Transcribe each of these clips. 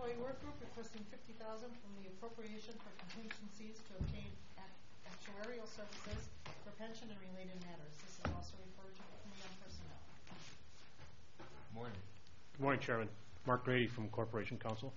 Employee Work Group requesting $50,000 from the appropriation for contingencies to obtain actuarial services for pension and related matters. This is also referred to the Committee on Personnel. Morning. Good morning, Chairman. Mark Grady from Corporation Counsel.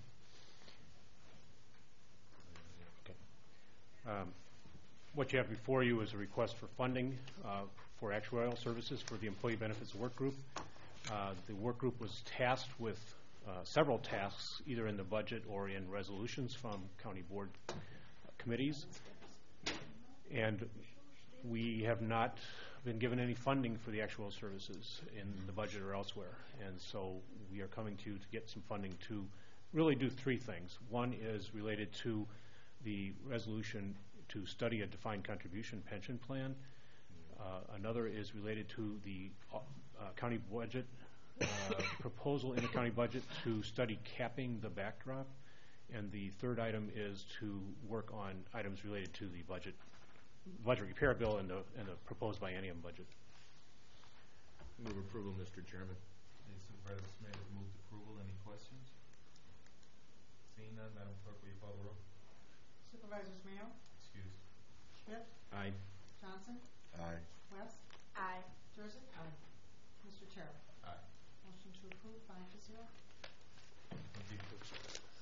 Okay. What you have before you is a request for funding for actuarial services for the Employee Benefits Work Group. The work group was tasked with several tasks, either in the budget or in resolutions from county board committees. And we have not been given any funding for the actual services in the budget or elsewhere. And so we are coming to you to get some funding to really do three things. One is related to the resolution to study a defined contribution pension plan. Another is related to the county budget proposal in the county budget to study capping the backdrop. And the third item is to work on items related to the budget repair bill and the proposed biennium budget. Move approval, Mr. Chairman. Supervisor Smith has moved approval. Any questions? Seeing none, Madam Clerk, will you call the roll? Supervisors Mayo, Excuse. Schmidt, Aye. Johnson, Aye. West, Aye. Jurassic. Aye. Mr. Chair. Aye. Motion to approve 5-0. Thank you.